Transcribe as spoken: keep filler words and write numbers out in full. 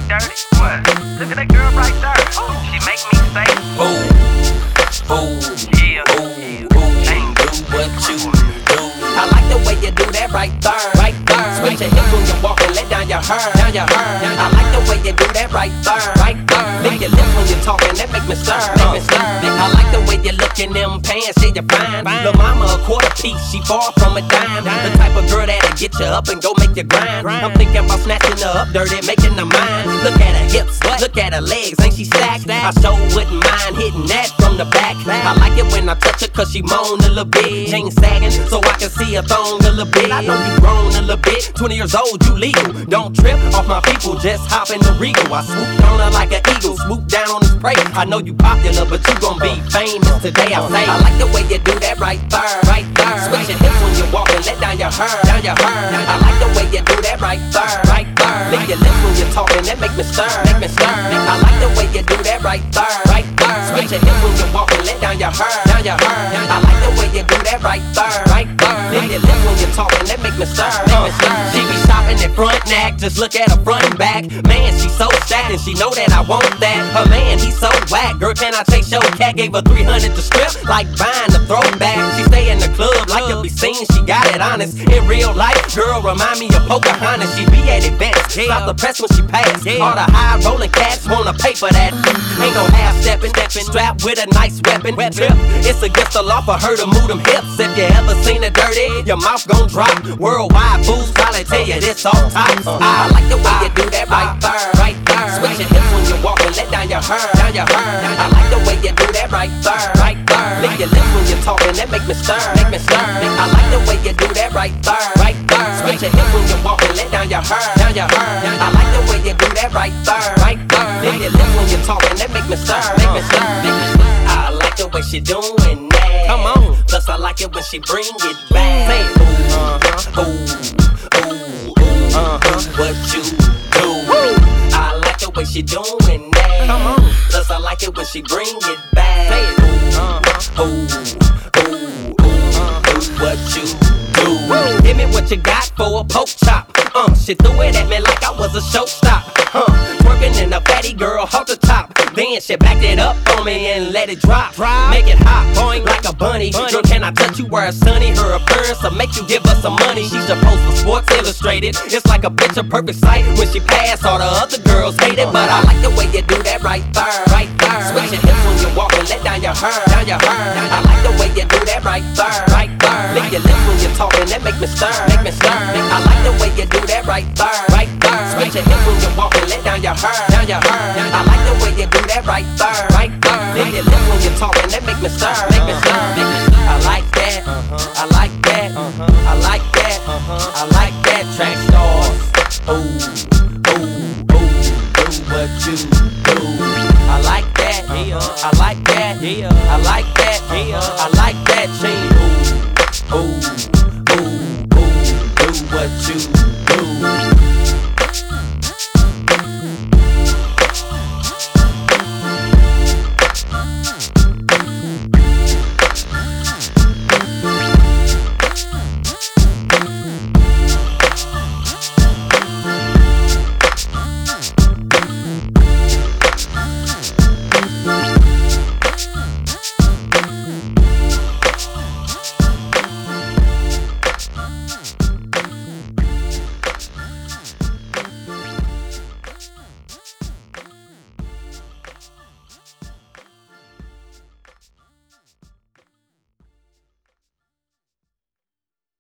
dirty? What? Look at that girl right there. She make me say, Ooh, ooh, yeah, ooh, ooh, ain't do what you do. I like the way you do that right there, right there. Switch your hips when you walk and let down your hair, down your hair. I like the way you do that right there, right there. Lick your lips when you're talking, that make me stir, make me stir. I like the way you look in them pants, see you fine. Lil' mama a quarter piece, she far from a dime. The type of girl that'll get you up and go make you grind. I'm thinking about snatching her up dirty, making her mine. Look at her hips, look at her legs, ain't she stacked? I sure wouldn't mind hitting that from the back. I like it when I touch her cause she moan a little bit. Jeans sagging so I can see her thong a little bit. I know you grown a little bit, twenty years old, you legal. Don't trip off my people, just hop in the Regal. I swooped on her like an eagle, swoop down on his prey. I know you popular, but you gon' be famous today, I say. I like the way you do that right there, right there. Switch your hips when you walk and let down your hair, down your hair. I like the way you do that right there, right there. Lick your lips when you're talking, that make me stir, make me stir. I like the way you do that right there, right there. Switch your hips when you walk and let down your hair, down your hair. I like the way you do that right there, right there. Lick your lips when you're talking, that make me stir, make me stir. She be shopping at front neck, just look at her front and back. Man, she so stacked and she know that I want that. Her man, he so whack. Girl, can I take your cat? Gave her three hundred to strip, like buying a throwback. She stay in the club like to be seen, she got it honest. In real life, girl, remind me of Pocahontas. She be at events, stop the press when she pass. All the high rolling cats wanna pay for that. Ain't no half stepping, strapped with a nice weapon. Trip, it's against the law for her to move them hips. If you ever seen her dirty, your mouth gon' drop. Worldwide fools probably tell you this all tops. I like the way you do that right there, right there. Switch your hips when you walk and let down your hair, down your hair. I like the way you do that right there, right there. Lick your lips when you're talking, that make me stir, make me stir. I like the way you do that right there, right there. Switch your hips when you walk and let down your hair, down your hair. I like the way you do that right there, right there. Lick your lips when you're talking, that make me stir, make me stir. I like the way she doing that. Come on. Plus I like it when she bring it back. Say ooh, uh-huh, ooh, ooh, ooh, uh-huh, what you do. I like the way she doing that. Come on. Plus I like it when she bring it back. Say it ooh, uh-huh, ooh, ooh, ooh, uh-huh, what you do. Give me what you got for a poke chop. Uh, she threw it at me like I was a showstop. Uh, twerking in a fatty girl, hold the top. Then she backed it up on me and let it drop. Make it hot, boing like a bunny. Girl, can I touch you where it's sunny? Her appearance will make you give us some money. She's supposed for Sports Illustrated. It's like a picture perfect sight. When she pass, all the other girls hate it. But I like the way you do that right there, right there. Switch your hips when you walk and let down your hair, down your hair. I like the way you do that right there, right there. Lick your lips when you're talking, that make me stir, make me stir. I like the way you do that right there, right there. Switch your hips when you walk and let down your hair, down your hair. I like the way you do that right there, right there. Lick your lips when you're talking, that make me stir, make me stir. I like that, I like that, I like that, I like that. Track stars, ooh, ooh, ooh, do what you do. I like that, I like that, I like